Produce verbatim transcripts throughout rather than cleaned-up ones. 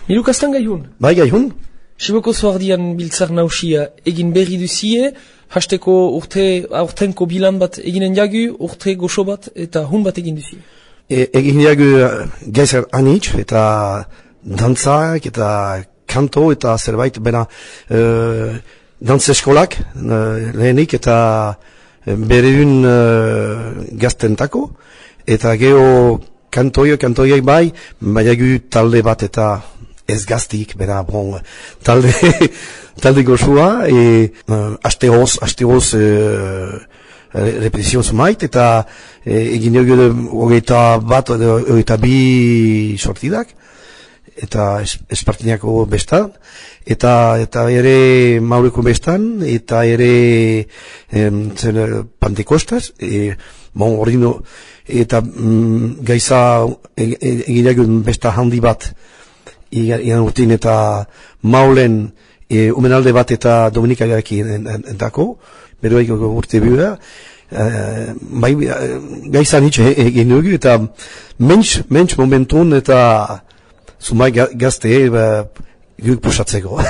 Milukastan gaihun? Bai gaihun? Siboko zoardian biltzar nausia egin berri duzie, hasteko urte, aurtenko bilan bat eginen jagu, urte goxo bat eta hun bat egin duzie. E, egin jagu gaizer anitz eta dantzak eta kanto eta zerbait, bena e, dantz eskolak e, lehenik eta bereun e, gaztentako, eta geho kantoio, kantoiak bai, baiagu talde bat eta ez gaztik, bera, bon, talde, talde goxua, e, uh, aste hoz, aste hoz, uh, repetizion zumait, eta e, egin dugu hogeita bat, hogeita bi sortidak, eta es, espartiniako bestan, eta, eta ere maureko bestan, eta ere em, zen, Pantekostas, e, bon, ordino, eta mm, gaiza egin dugu besta handi bat, igan urtin eta maulen e, umenalde bat eta Dominikagak entako, beroik urte bihura, e, bai, gaizan hitz egin dugu, eta mentz, mentz momentun eta zumai gazte ba, guk pusatzeko.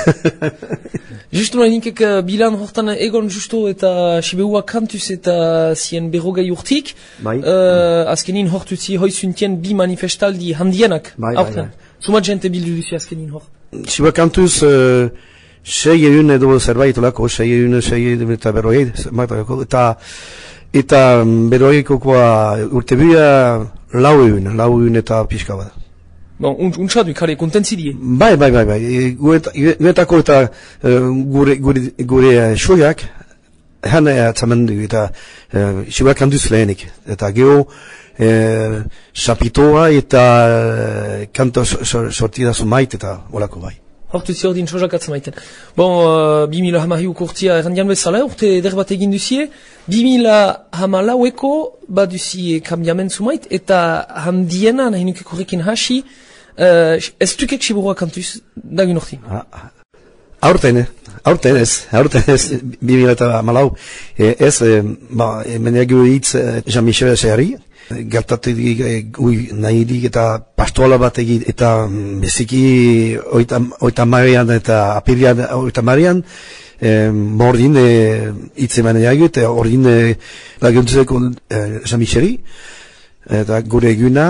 Justu nahi ninkek bilan hortan egon justu eta Sibeua kantuz eta zien berrogei urtik, bai. uh, azkenin hortutzi hoizuntien bi manifestaldi handienak, bai, aurten. Bai, bai. Zuma jente bildu duzi azkenin hor? Siba kantuz uh, sei egun edo zerbait olako, sei egun, sei egun eta berrogei, eta eta berrogeikokoa urte bia lau egun, lau egun eta pixka bat. Bon, untsadu, kare, kontentzi die? Bai, bai, bai, bai, guetako eta uh, gure, gure, gure uh, soiak, han atzamendu eta uh, Siba kantuz lehenik, eta geho, Eh, sapitoa eta eh, kanto sortida zumait eta olako bai. Hortu zi ordin sozak atzamaiten. Bon, uh, bi mila hamahiuk urtia errandian bezala, urte eder bat egin duzie, bi mila hamalaueko bat duzie kambiamen zumait, eta handiena nahi nuke korrekin hasi, uh, ez dukek Siburua kantuz dagun urti. Ah, aurten, aurten ez, aurten ez, bi mila eta hamalau, eh, ez, eh, ba, meneagu hitz eh, Jean-Michel Zehari, gertatu gui nahi dik eta pastoala bat egit eta beziki oita, oita marian eta apirian oita marian eh, mordin hitz eh, eman egiu eta ordin eh, laguntzeko eh, Jean-Micheli eta gure eguna,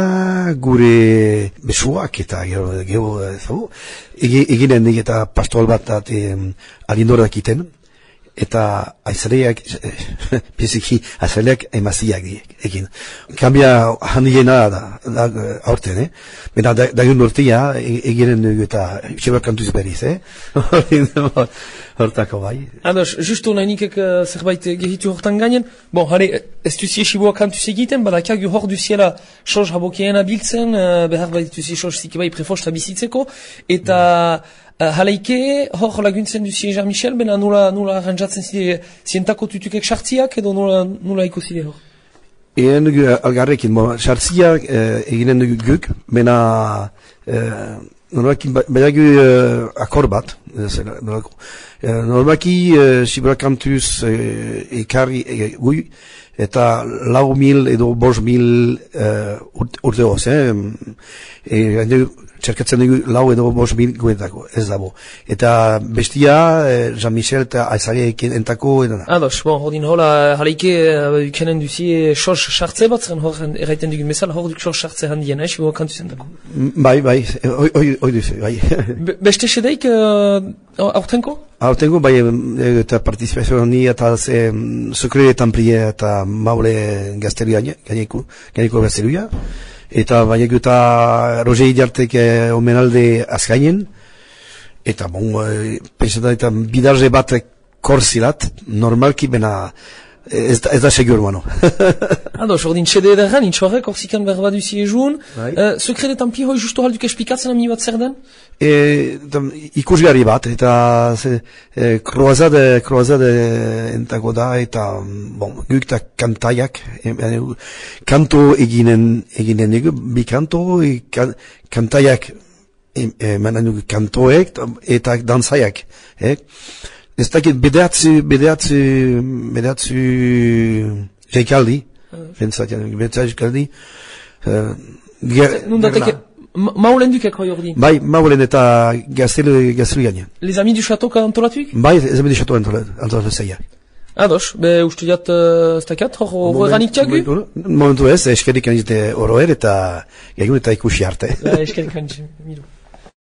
gure besuak eta gero, gero eh, eginen dik eta pastoal bat eh, alindorak iten. Eta aizareak, biziki, aizareak emaziak egin. Kambia handiena da, da aurten, eh? Bena, dagun urtia, eginen dugu eta Siba kantuz berriz, eh? Hortako bai. Ados, justu nahi nikek uh, zerbait gehitu hortan gainen. Bon, hare, ez duzie Siba kantuz egiten, badakiak hor duziela soz habokeena biltzen, uh, behar bat duzie soz zikibai prefosta bizitzeko, eta... Uh, Haleike, hor laguntzen duzie Jean-Michel, bena nula, nula arrantzatzen zide zientako tutukek sartziak edo nula, nula ikuside hor? Egin dugu algarrekin, bo, sartziak eh, eginen dugu guk, bena eh, nolaki baiagu eh, akor bat, eh, nolaki eh, Siba kantuz eh, ekarri eh, gui, eta lau mil edo bos mil uh, urte hoz, eh? E, txerkatzen dugu lau edo bos mil guetako, ez dago. Eta bestia, eh, Jean-Michel eta Aizareak entako edana. Ados, bon, hordin hola, haleike, ukenen duzie sos sartze bat, zeren hor erraiten dugun bezala, hor duk sos sartze handien, eh, Siba kantuz entako. Bai, bai, oi duzu, bai. Beste sedeik, uh, aurtenko? Aurtengo, bai, eta partizipazio ni eta Sokre Tamplie eta Maule gazteluia, gaineko, gaineko gazteluia. Eta baina eta Roger Idiartek eh, omenalde azkainen. Eta bon, eh, pensatan eta bidarze bat korzilat, normalki bena ez, ez da segur, mano. Ados, ordin txede edarran, intxoarek, orzikan berba duzi ežun. Bai. Uh, Sokre Tamplie hoi justu halduk esplikatzen ami bat zer den? E, ikusgarri bat, eta e, kroazade, kroazade entako da, eta bon, guk eta kantaiak, e, e, kanto eginen, eginen egu, bi kanto, e, kan, kantaiak, e, e, manan dugu kantoek, eta dantzaiak, eh? Ez dakit, bedeatzu, bedeatzu, bedeatzu, jaikaldi, bentsatzen, bentsatzen jaikaldi, Nundateke, Ma- Maulen dukek hoi ordi. Bai, maulen eta gaztelu, gaztelu gainean. Les amis du château ka antolatuik? Bai, ez emedi xatu antolatu zaila. Ados, be uste diat uh, ez dakat, hor hor eranik txagu? Momentu ez, eskerik anizte oroer eta egun eta ikusi arte. Eskerik anizte, miru.